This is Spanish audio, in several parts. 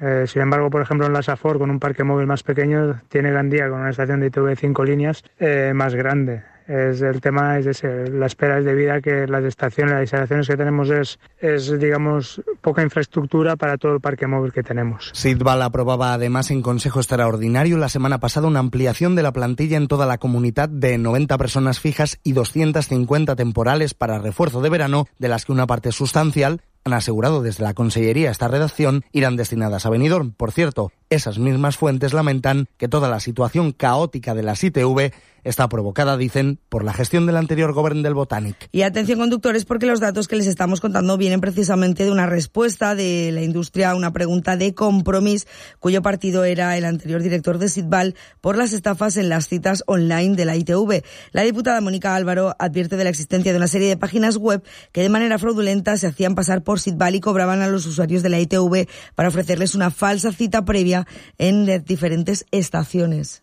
Sin embargo, por ejemplo, en la Safor, con un parque móvil más pequeño, tiene Gandía con una estación de ITV 5 líneas más grande. El tema es ese, la espera es debido a que las estaciones, las instalaciones que tenemos es digamos, poca infraestructura para todo el parque móvil que tenemos. Sitbal aprobaba además en Consejo Extraordinario la semana pasada una ampliación de la plantilla en toda la comunidad de 90 personas fijas y 250 temporales para refuerzo de verano, de las que una parte sustancial, han asegurado desde la Consellería esta redacción, irán destinadas a Benidorm. Por cierto, esas mismas fuentes lamentan que toda la situación caótica de las ITV está provocada, dicen, por la gestión del anterior gobierno del Botànic. Y atención, conductores, porque los datos que les estamos contando vienen precisamente de una respuesta de la industria a una pregunta de Compromís, cuyo partido era el anterior director de Sitbal, por las estafas en las citas online de la ITV. La diputada Mónica Álvaro advierte de la existencia de una serie de páginas web que de manera fraudulenta se hacían pasar por Sitbal y cobraban a los usuarios de la ITV para ofrecerles una falsa cita previa en diferentes estaciones.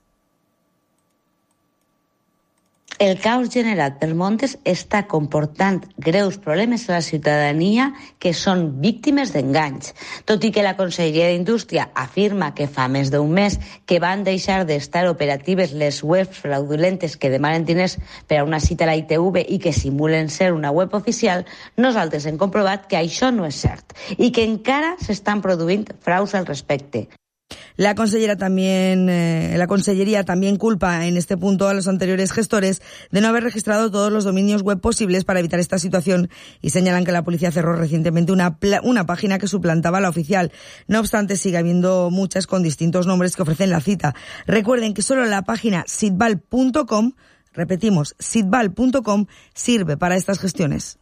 El caos generat per Montes està comportant greus problemes a la ciutadania que són víctimes d'enganys. Tot i que la Conselleria d'Indústria afirma que fa més d'un mes que van deixar d'estar operatives les webs fraudulentes que demanen diners per a una cita a la ITV i que simulen ser una web oficial, nosaltres hem comprovat que això no és cert i que encara s'estan produint fraus al respecte. La Consellería también culpa en este punto a los anteriores gestores de no haber registrado todos los dominios web posibles para evitar esta situación y señalan que la policía cerró recientemente una página que suplantaba la oficial. No obstante, sigue habiendo muchas con distintos nombres que ofrecen la cita. Recuerden que solo la página sitbal.com, repetimos, sitbal.com, sirve para estas gestiones.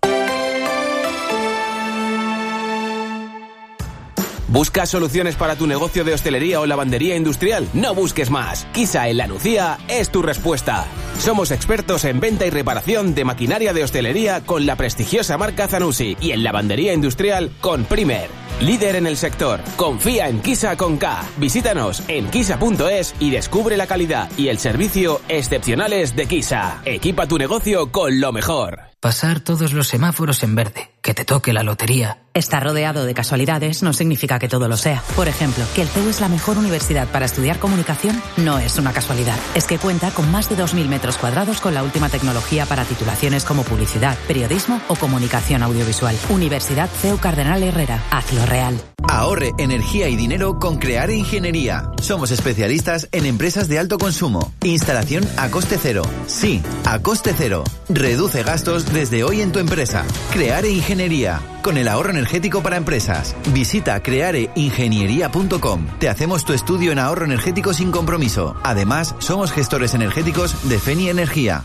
¿Buscas soluciones para tu negocio de hostelería o lavandería industrial? No busques más. Quisa en La Nucía es tu respuesta. Somos expertos en venta y reparación de maquinaria de hostelería con la prestigiosa marca Zanussi y en lavandería industrial con Primer. Líder en el sector. Confía en Quisa con K. Visítanos en quisa.es y descubre la calidad y el servicio excepcionales de Quisa. Equipa tu negocio con lo mejor. Pasar todos los semáforos en verde, que te toque la lotería. Estar rodeado de casualidades no significa que todo lo sea. Por ejemplo, que el CEU es la mejor universidad para estudiar comunicación no es una casualidad. Es que cuenta con más de 2.000 metros cuadrados con la última tecnología para titulaciones como publicidad, periodismo o comunicación audiovisual. Universidad CEU Cardenal Herrera. Hazlo real. Ahorre energía y dinero con Creare Ingeniería. Somos especialistas en empresas de alto consumo. Instalación a coste cero. Sí, a coste cero. Reduce gastos desde hoy en tu empresa. Creare Ingeniería. Con el ahorro energético para empresas. Visita creareingeniería.com. Te hacemos tu estudio en ahorro energético sin compromiso. Además, somos gestores energéticos de Feni Energía.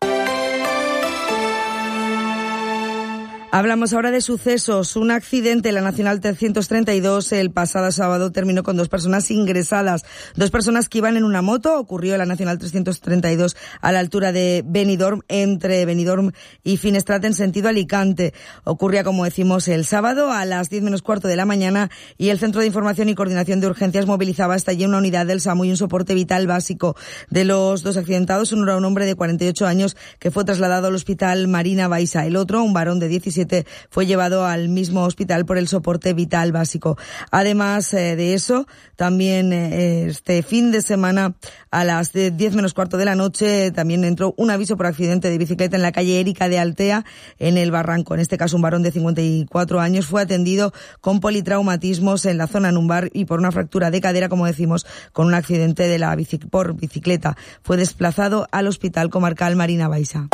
Hablamos ahora de sucesos. Un accidente en la Nacional 332 el pasado sábado terminó con 2 personas ingresadas. 2 personas que iban en una moto. Ocurrió en la Nacional 332 a la altura de Benidorm, entre Benidorm y Finestrat en sentido Alicante. Ocurría, como decimos, el sábado a las 10 menos cuarto de la mañana y el Centro de Información y Coordinación de Urgencias movilizaba hasta allí una unidad del SAMU y un soporte vital básico. De los 2 accidentados, uno era un hombre de 48 años que fue trasladado al Hospital Marina Baixa. El otro, un varón de 17, fue llevado al mismo hospital por el soporte vital básico. Además de eso, también este fin de semana a las 10 menos cuarto de la noche también entró un aviso por accidente de bicicleta en la calle Érica de Altea, en el Barranco. En este caso, un varón de 54 años fue atendido con politraumatismos en la zona lumbar y por una fractura de cadera, como decimos, con un accidente por bicicleta. Fue desplazado al Hospital Comarcal Marina Baixa.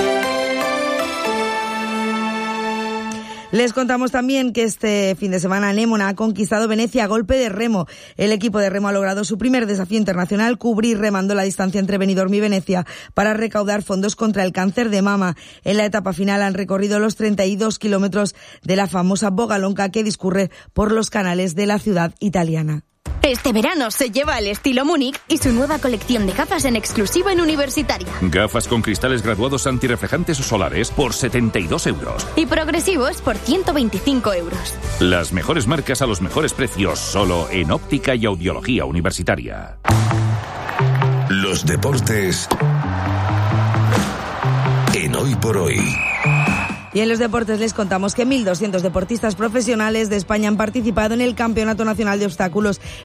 Les contamos también que este fin de semana Némona ha conquistado Venecia a golpe de remo. El equipo de remo ha logrado su primer desafío internacional, cubrir remando la distancia entre Benidorm y Venecia para recaudar fondos contra el cáncer de mama. En la etapa final han recorrido los 32 kilómetros de la famosa Bogalonca que discurre por los canales de la ciudad italiana. Este verano se lleva el estilo Múnich y su nueva colección de gafas en exclusiva en Universitaria. Gafas con cristales graduados antirreflejantes o solares por 72 euros. Y progresivos por 125 euros. Las mejores marcas a los mejores precios, solo en Óptica y Audiología Universitaria. Los deportes en Hoy por Hoy. Y en los deportes les contamos que 1.200 deportistas profesionales de España han participado en el Campeonato Nacional de Obstáculos